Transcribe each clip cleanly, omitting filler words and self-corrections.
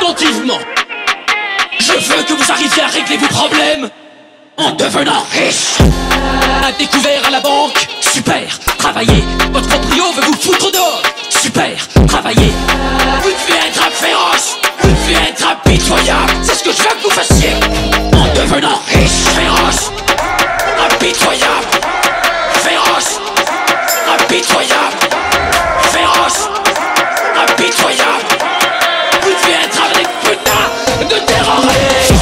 attentivement. Je veux que vous arriviez à régler vos problèmes en devenant riche. Un découvert à la banque, super. Travaillez, votre proprio veut vous foutre dehors. Super, travaillez. Vous devez être un féroce, vous devez être impitoyable. C'est ce que je veux que vous fassiez en devenant riche. Féroce, impitoyable. Féroce, impitoyable. Féroce, impitoyable. Vous devez être avec putain de terroristes.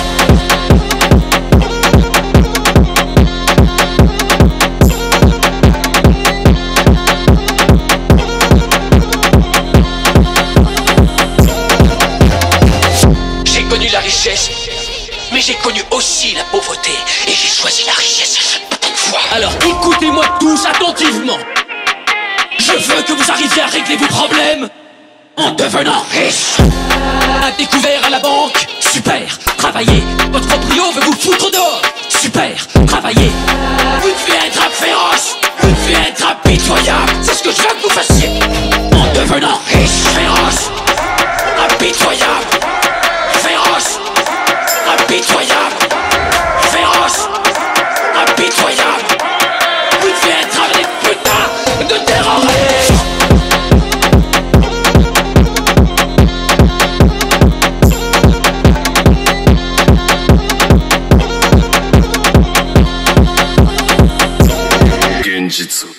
J'ai connu la richesse, mais j'ai connu aussi la pauvreté. Et j'ai choisi la richesse à chaque putain de fois. Alors écoutez-moi tous attentivement. Je veux que vous arriviez à régler vos problèmes en devenant riche. Un découvert à la banque, super. Travaillez, votre proprio veut vous foutre dehors. Super, travaillez. Vous devez être un féroce, vous devez être impitoyable. C'est ce que je veux que vous fassiez en devenant riche. Féroce, impitoyable. Féroce, impitoyable. Féroce, impitoyable. Vous devez être avec putain de terroristes. Genjitsu.